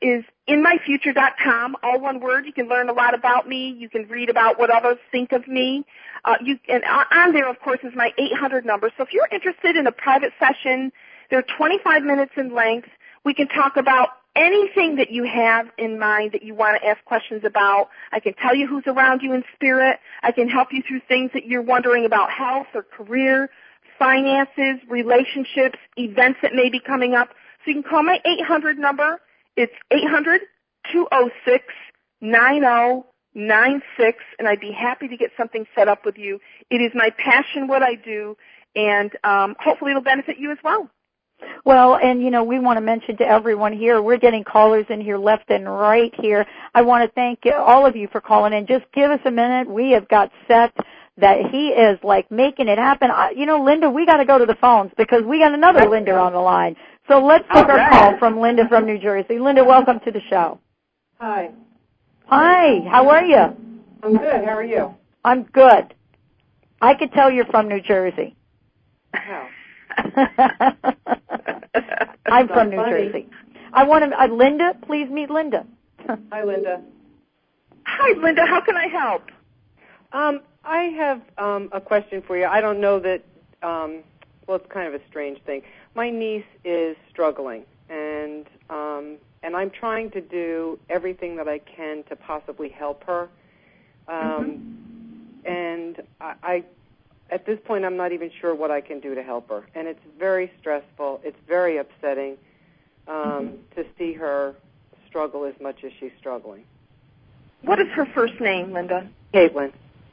in my future dot com, all one word. You can learn a lot about me. You can read about what others think of me. Uh, you, and on there, of course, is my eight hundred number. So if you're interested in a private session, they're twenty-five minutes in length. We can talk about anything that you have in mind that you want to ask questions about. I can tell you who's around you in spirit. I can help you through things that you're wondering about, health or career, finances, relationships, events that may be coming up. So you can call my eight hundred number. It's eight hundred, two oh six, nine oh nine six, and I'd be happy to get something set up with you. It is my passion, what I do, and um, hopefully it'll benefit you as well. Well, and, you know, we want to mention to everyone here, we're getting callers in here left and right here. I want to thank all of you for calling in. Just give us a minute. We have got set that he is, like, making it happen. I, you know, Linda, we got to go to the phones because we got another Linda on the line. So let's take our call from Linda from New Jersey. Linda, welcome to the show. Hi. Hi. How are you? I'm good. How are you? I'm good. I could tell you're from New Jersey. How? I'm from New funny. Jersey. I want to, uh, Linda, please meet Linda. Hi, Linda. Hi, Linda. How can I help? Um, I have um, a question for you. I don't know that, um, well, it's kind of a strange thing. My niece is struggling, and um, and I'm trying to do everything that I can to possibly help her. Um, mm-hmm. And I, I, at this point, I'm not even sure what I can do to help her. And it's very stressful. It's very upsetting um, mm-hmm. to see her struggle as much as she's struggling. What is her first name, Linda? Caitlin.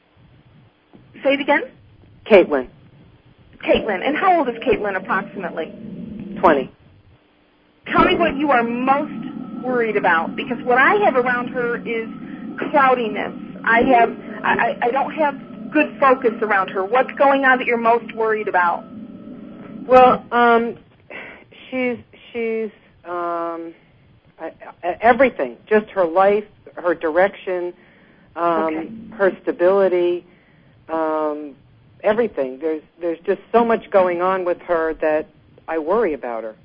Say it again? Caitlin. Caitlin. And how old is Caitlin approximately? twenty. Tell me what you are most worried about, because what I have around her is cloudiness. I have, I, I don't have good focus around her. What's going on that you're most worried about? Well, um, she's she's um, everything. Just her life, her direction, um, okay. her stability. Um, everything. There's there's just so much going on with her that I worry about her.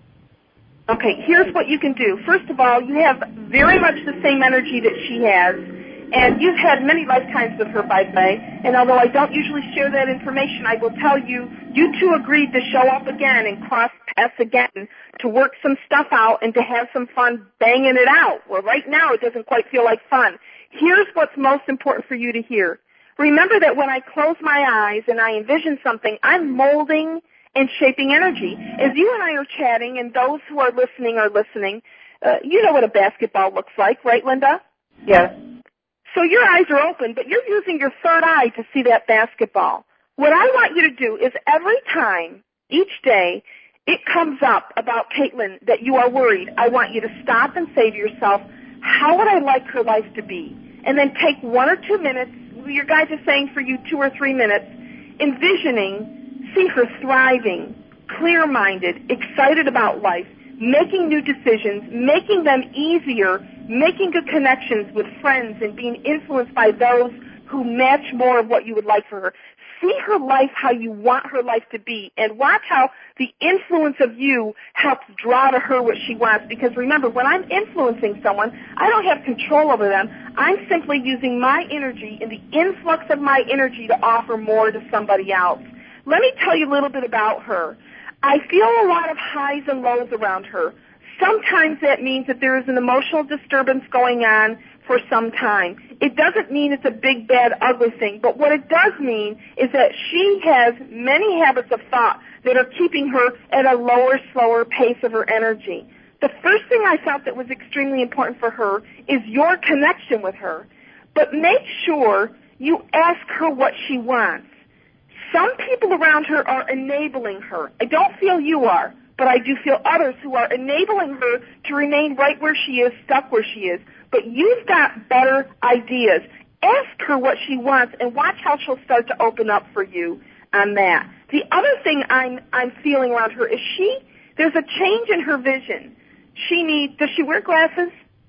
Okay, here's what you can do. First of all, you have very much the same energy that she has, and you've had many lifetimes with her, by the way, and although I don't usually share that information, I will tell you, you two agreed to show up again and cross paths again to work some stuff out and to have some fun banging it out. Well, right now it doesn't quite feel like fun. Here's what's most important for you to hear. Remember that when I close my eyes and I envision something, I'm molding and shaping energy. As you and I are chatting, and those who are listening are listening, uh, you know what a basketball looks like, right, Linda? Yes. So your eyes are open, but you're using your third eye to see that basketball. What I want you to do is every time, each day, it comes up about Caitlin that you are worried, I want you to stop and say to yourself, how would I like her life to be? And then take one or two minutes, your guide is saying for you two or three minutes, envisioning, see her thriving, clear-minded, excited about life, making new decisions, making them easier, making good connections with friends and being influenced by those who match more of what you would like for her. See her life how you want her life to be, and watch how the influence of you helps draw to her what she wants. Because remember, when I'm influencing someone, I don't have control over them. I'm simply using my energy and the influx of my energy to offer more to somebody else. Let me tell you a little bit about her. I feel a lot of highs and lows around her. Sometimes that means that there is an emotional disturbance going on for some time. It doesn't mean it's a big, bad, ugly thing, but what it does mean is that she has many habits of thought that are keeping her at a lower, slower pace of her energy. The first thing I felt that was extremely important for her is your connection with her, but make sure you ask her what she wants. Some people around her are enabling her. I don't feel you are, but I do feel others who are enabling her to remain right where she is, stuck where she is. But you've got better ideas. Ask her what she wants and watch how she'll start to open up for you on that. The other thing I'm I'm feeling around her is she, there's a change in her vision. She needs, does she wear glasses?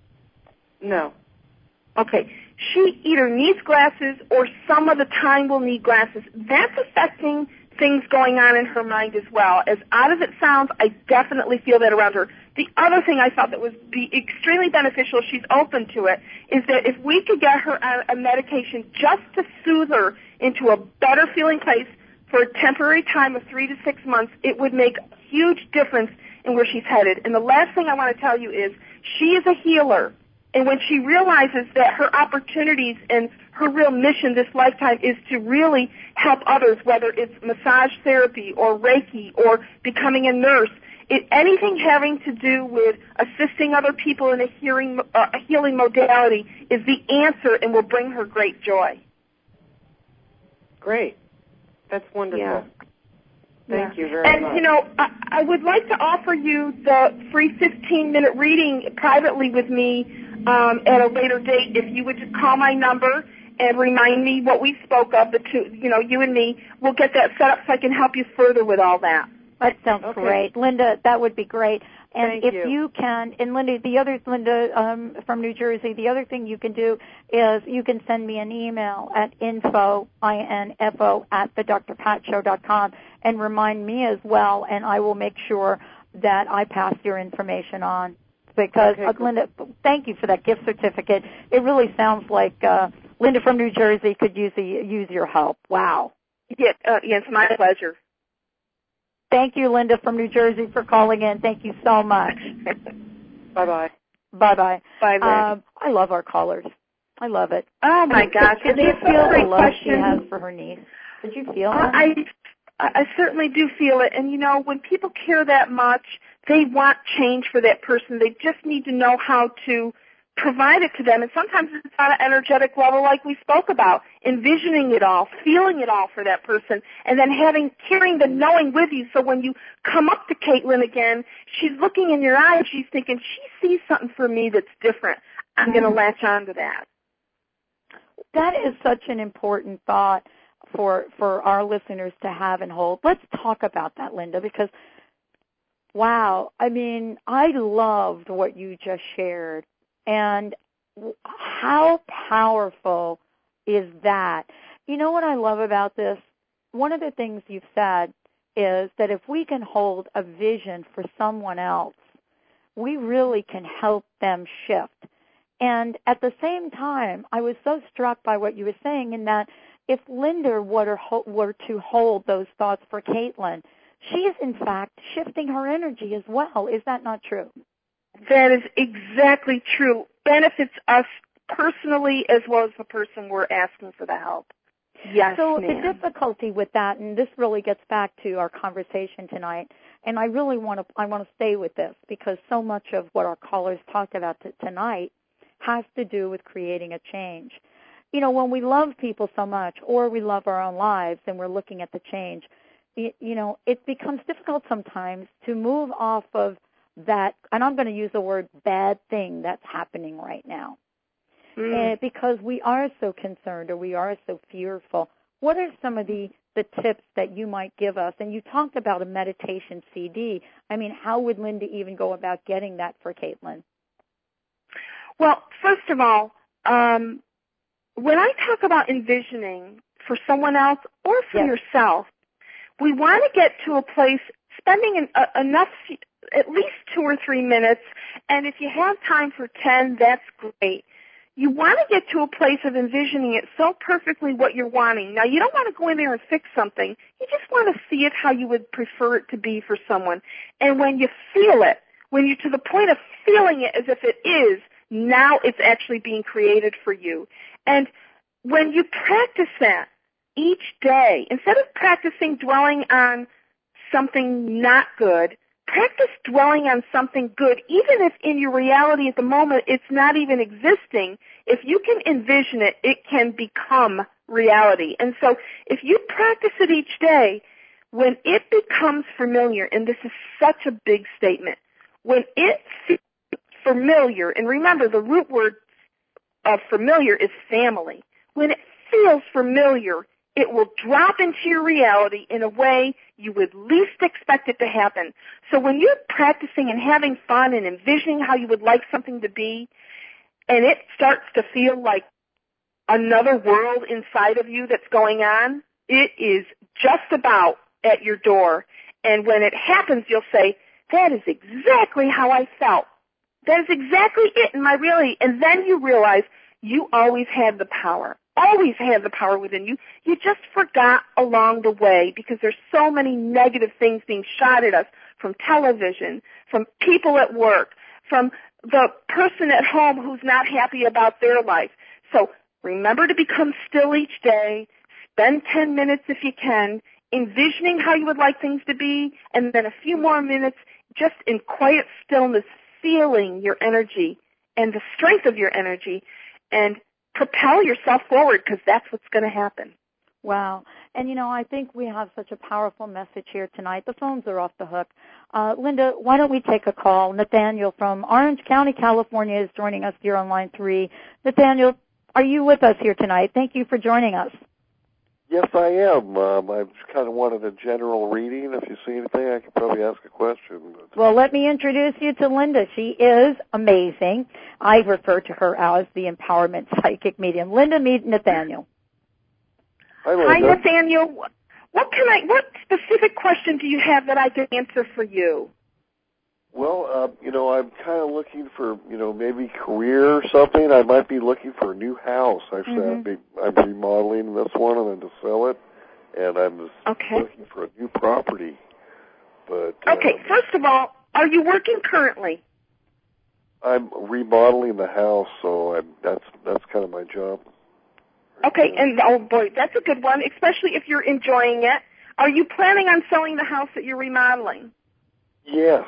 No. Okay. She either needs glasses or some of the time will need glasses. That's affecting things going on in her mind as well. As odd as it sounds, I definitely feel that around her. The other thing I thought that would be extremely beneficial, if she's open to it, is that if we could get her a, a medication just to soothe her into a better feeling place for a temporary time of three to six months, it would make a huge difference in where she's headed. And the last thing I want to tell you is she is a healer. And when she realizes that her opportunities and her real mission this lifetime is to really help others, whether it's massage therapy or Reiki or becoming a nurse, it, anything having to do with assisting other people in a, hearing, uh, a healing modality is the answer and will bring her great joy. Great. That's wonderful. Yeah. Thank yeah. you very and, much. And, you know, I, I would like to offer you the free fifteen-minute reading privately with me um, at a later date. If you would just call my number and remind me what we spoke of, the two, you know, you and me, we'll get that set up so I can help you further with all that. That sounds okay. great. Linda, that would be great. And Thank if you. you can, and Linda, the other, Linda um, from New Jersey, the other thing you can do is you can send me an email at info, I N F O, at the dr pat show dot com and remind me as well, and I will make sure that I pass your information on. Because, okay, uh, cool. Linda, thank you for that gift certificate. It really sounds like uh, Linda from New Jersey could use, the, use your help. Wow. Yeah, uh, yeah, it's my pleasure. Thank you, Linda from New Jersey, for calling in. Thank you so much. Bye-bye. Bye-bye. Bye, bye. Um, I love our callers. I love it. Oh, my I mean, gosh. Did you feel the love she has for her niece? Did you feel that? I, I certainly do feel it. And, you know, when people care that much, they want change for that person. They just need to know how to provide it to them. And sometimes it's on an energetic level like we spoke about, envisioning it all, feeling it all for that person, and then having, carrying the knowing with you. So when you come up to Caitlin again, she's looking in your eyes, she's thinking, she sees something for me that's different. I'm going to latch on to that. That is such an important thought for for our listeners to have and hold. Let's talk about that, Linda, because, wow, I mean, I loved what you just shared. And how powerful is that? You know what I love about this? One of the things you've said is that if we can hold a vision for someone else, we really can help them shift. And at the same time, I was so struck by what you were saying in that if Linda were to, were to hold those thoughts for Caitlin, she is, in fact, shifting her energy as well. Is that not true? That is exactly true. Benefits us personally as well as the person we're asking for the help. Yes, So ma'am. the difficulty with that, and this really gets back to our conversation tonight, and I really want to I want to stay with this because so much of what our callers talked about t- tonight has to do with creating a change. You know, when we love people so much, or we love our own lives, and we're looking at the change, you, you know, it becomes difficult sometimes to move off of that, and I'm going to use the word bad thing that's happening right now. Mm. Uh, because we are so concerned or we are so fearful. What are some of the, the tips that you might give us? And you talked about a meditation C D. I mean, how would Linda even go about getting that for Caitlin? Well, first of all, um, when I talk about envisioning for someone else or for yes. yourself, we want to get to a place spending an, uh, enough, at least two or three minutes, and if you have time for ten, that's great. You want to get to a place of envisioning it so perfectly what you're wanting. Now, you don't want to go in there and fix something. You just want to see it how you would prefer it to be for someone. And when you feel it, when you're to the point of feeling it as if it is, now it's actually being created for you. And when you practice that each day, instead of practicing dwelling on something not good, practice dwelling on something good, even if in your reality at the moment it's not even existing. If you can envision it, it can become reality. And so if you practice it each day, when it becomes familiar, and this is such a big statement, when it feels familiar, and remember the root word of familiar is family, when it feels familiar, it will drop into your reality in a way you would least expect it to happen. So when you're practicing and having fun and envisioning how you would like something to be, and it starts to feel like another world inside of you that's going on, it is just about at your door. And when it happens, you'll say, that is exactly how I felt. That is exactly it in my reality. And then you realize you always had the power, always had the power within you. You just forgot along the way because there's so many negative things being shot at us from television, from people at work, from the person at home who's not happy about their life. So remember to become still each day. Spend ten minutes if you can, envisioning how you would like things to be, and then a few more minutes just in quiet stillness, feeling your energy and the strength of your energy, and propel yourself forward, because that's what's going to happen. Wow. And, you know, I think we have such a powerful message here tonight. The phones are off the hook. Uh, Linda, why don't we take a call? Nathaniel from Orange County, California is joining us here on line three. Nathaniel, are you with us here tonight? Thank you for joining us. Yes, I am. Um, I just kind of wanted a general reading. If you see anything, I could probably ask a question. Well, let me introduce you to Linda. She is amazing. I refer to her as the empowerment psychic medium. Linda, meet Nathaniel. Hi, Linda. Hi, Nathaniel. What can I? What specific question do you have that I can answer for you? Well, uh, you know, I'm kind of looking for, you know, maybe career or something. I might be looking for a new house. Actually, Mm-hmm. I'd be, I'm remodeling this one and then to sell it, and I'm just Okay. looking for a new property. But Okay, um, first of all, are you working currently? I'm remodeling the house, so I'm, that's that's kind of my job. Okay, and oh boy, that's a good one, especially if you're enjoying it. Are you planning on selling the house that you're remodeling? Yes.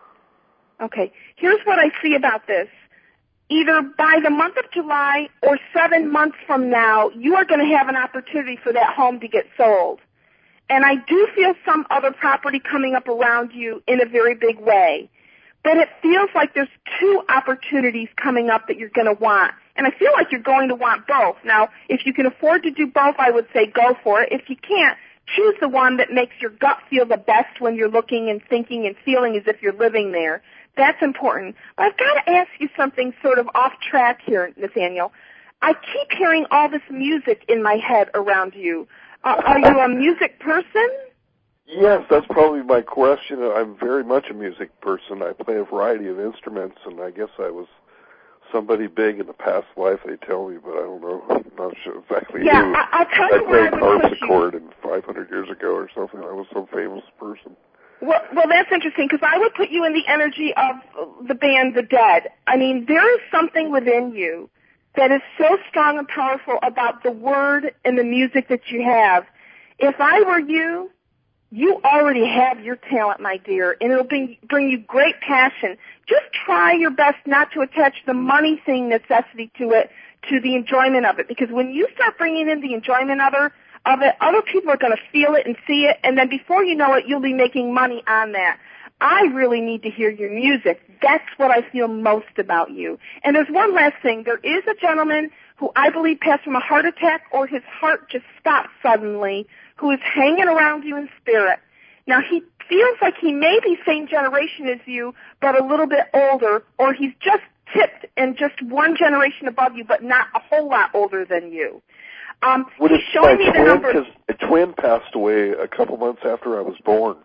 Okay, here's what I see about this. Either by the month of July or seven months from now, you are going to have an opportunity for that home to get sold. And I do feel some other property coming up around you in a very big way. But it feels like there's two opportunities coming up that you're going to want. And I feel like you're going to want both. Now, if you can afford to do both, I would say go for it. If you can't, choose the one that makes your gut feel the best when you're looking and thinking and feeling as if you're living there. That's important. But I've got to ask you something sort of off track here, Nathaniel. I keep hearing all this music in my head around you. Uh, are you a music person? Yes, that's probably my question. I'm very much a music person. I play a variety of instruments, and I guess I was somebody big in the past life, they tell me, but I don't know. I'm not sure exactly yeah, who. I, I'll tell you I where I played would put you. harpsichord in five hundred years ago or something. I was some famous person. Well, well, that's interesting, because I would put you in the energy of the band The Dead. I mean, there is something within you that is so strong and powerful about the word and the music that you have. If I were you, you already have your talent, my dear, and it'll bring, bring you great passion. Just try your best not to attach the money thing necessity to it, to the enjoyment of it, because when you start bringing in the enjoyment of it, of it, other people are going to feel it and see it, and then before you know it, you'll be making money on that. I really need to hear your music. That's what I feel most about you. And there's one last thing. There is a gentleman who I believe passed from a heart attack or his heart just stopped suddenly, who is hanging around you in spirit. Now, he feels like he may be same generation as you, but a little bit older, or he's just tipped and just one generation above you, but not a whole lot older than you. Um, Would he's it showing my me the twin? number. Because my twin passed away a couple months after I was born.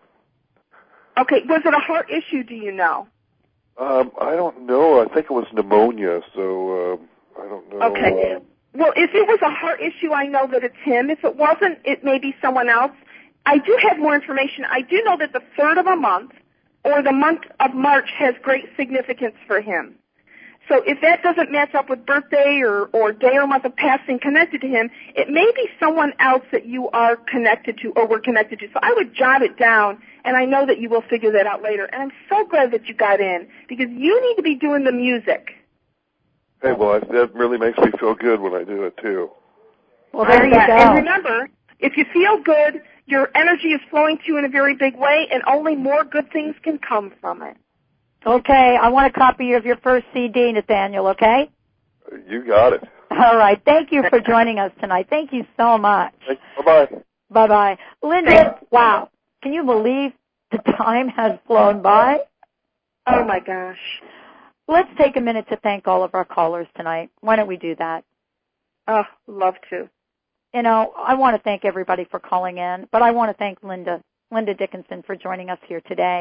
Okay, was it a heart issue, do you know? Um, I don't know. I think it was pneumonia, so um, I don't know. Okay. Um, Well, if it was a heart issue, I know that it's him. If it wasn't, it may be someone else. I do have more information. I do know that the third of a month or the month of March has great significance for him. So if that doesn't match up with birthday or, or day or month of passing connected to him, it may be someone else that you are connected to or were connected to. So I would jot it down, and I know that you will figure that out later. And I'm so glad that you got in, because you need to be doing the music. Hey, well, I, that really makes me feel good when I do it, too. Well, there you yeah. go. And remember, if you feel good, your energy is flowing to you in a very big way, and only more good things can come from it. Okay, I want a copy of your first C D, Nathaniel, okay? You got it. All right. Thank you for joining us tonight. Thank you so much. Bye-bye. Bye-bye. Linda, wow. Can you believe the time has flown by? Oh, my gosh. Let's take a minute to thank all of our callers tonight. Why don't we do that? Oh, love to. You know, I want to thank everybody for calling in, but I want to thank Linda, Linda Dickinson, for joining us here today.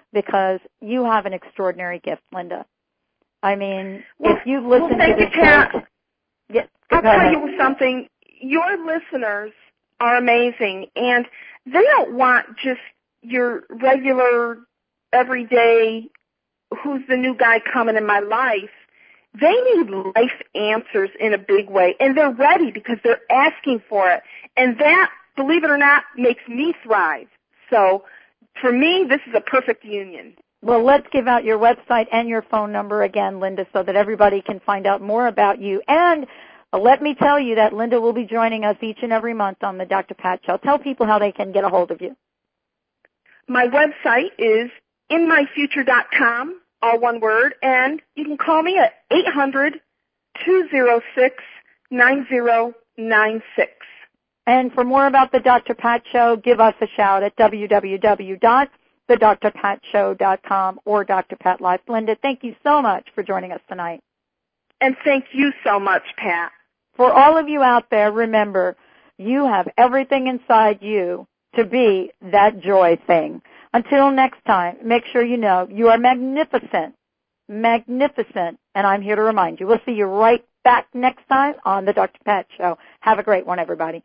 because you have an extraordinary gift, Linda. I mean, well, if you listen well, thank to you, this Pat. show, yes, I'll go tell ahead. you something. Your listeners are amazing, and they don't want just your regular, everyday, who's the new guy coming in my life. They need life answers in a big way, and they're ready because they're asking for it. And that, believe it or not, makes me thrive. So for me, this is a perfect union. Well, let's give out your website and your phone number again, Linda, so that everybody can find out more about you. And uh, let me tell you that Linda will be joining us each and every month on the Doctor Pat Show. Tell people how they can get a hold of you. My website is in my future dot com, all one word, and you can call me at eight hundred, two oh six, nine oh nine six. And for more about the Doctor Pat Show, give us a shout at w w w dot the dr pat show dot com or Doctor Pat Life. Linda, thank you so much for joining us tonight. And thank you so much, Pat. For all of you out there, remember, you have everything inside you to be that joy thing. Until next time, make sure you know you are magnificent, magnificent, and I'm here to remind you. We'll see you right back next time on the Doctor Pat Show. Have a great one, everybody.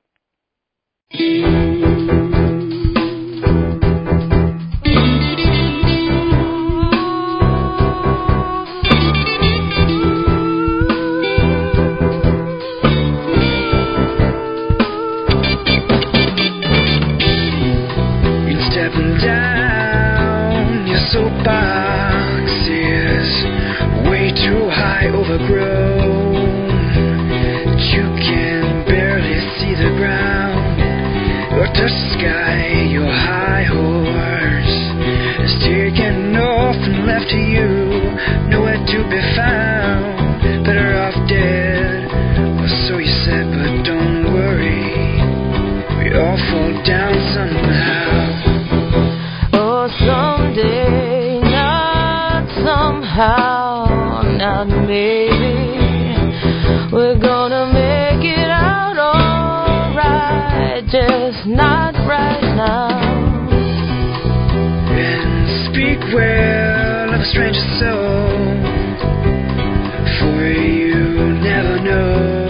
Stepping down your soapbox is way too high, overgrown. You can barely see the ground or touch the sky. Your high horse is taken off and left to you, nowhere to be found. Better off dead, or so you said, but don't worry, we all fall down somehow. Someday, not somehow, not maybe, we're gonna make it out alright, just not right now. And speak well of a stranger's soul, for you never know.